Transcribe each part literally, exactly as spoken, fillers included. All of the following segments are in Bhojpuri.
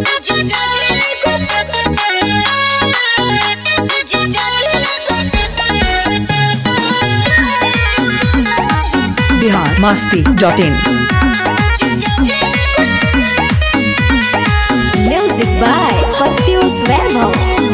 Bihar Masti dot in. Music by Pratyush Vaibhav.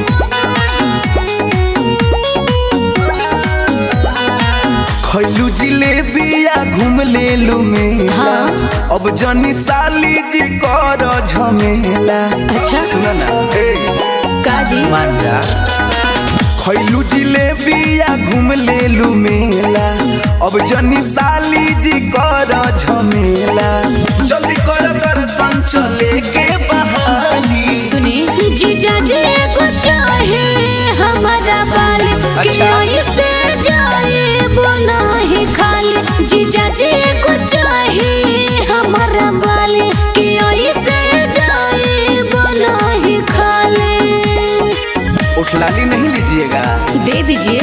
खैलू जिलेबिया घूम लेलू मेला। हाँ। अब जनी साली जी कर झमेला। अच्छा सुना ना ए काजी मान जा। खैलू जिलेबिया घूम लेलू मेला। अब जनी साली जी कर झमेला। जल्दी कर दर्शन चले के बहाली। सुनी जीजा जी को चाहे हमारा बाल अच्छा। से जाए बोना ही खाली। जीजा जी को चाहे हमारा बाल से जाए बोना ही खाली। उठलाली नहीं लीजिएगा? दे दीजिए।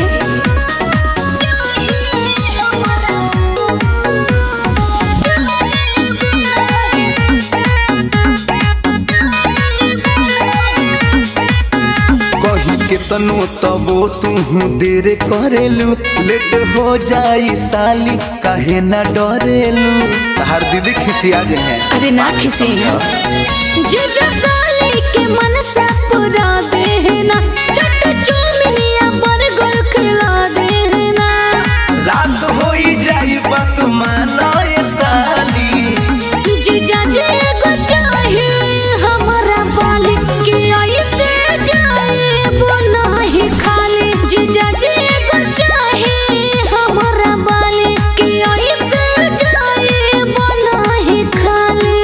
केतनो तबो तू देर करेलू। लेट हो जाई साली काहे ना डरेलू। हर दीदी खिसिया जे हैं। अरे ना खिसी जीजा साली के मन से पूरा देना। चट चूमिनिया बर्गर खिला देना। रात होई जाई बात मानो ये साली। जीजा जी को चाहे हमारा बाल कि ऐसे जाए बोना ही खाली। जीजा जी को चाहे हमारा बाल कि ऐसे जाए बोना ही खाली।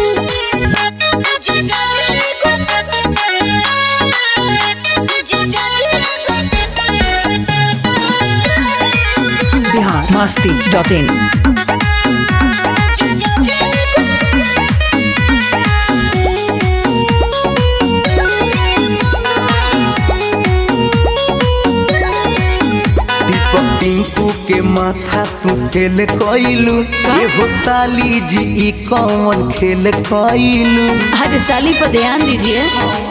जीजा जी को जीजा जी बिहार मस्ती डॉट इन। पिंकू के माथा तू खेल कइलू। ये हो साली जी ई कौन खेल कइलू। अरे साली पर ध्यान दीजिए।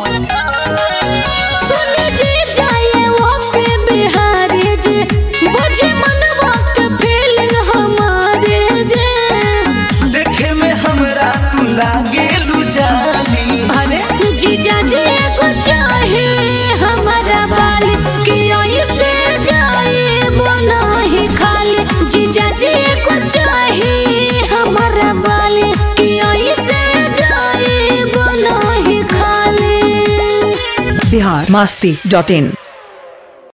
सुने जी जाए वो पे बिहारी जी। बुझे मनवा के फीलिंग हमारे जे। देखे में हमरा तू लागेलू जाली। अरे जीजा जी को चाहे हमारा बाल कि ऐसे जाए बोना ही खाली। जीजा जी को चाहे हमारा बाल कि ऐसे जाए बोना ही खाली। बिहार मस्ती डॉट इन।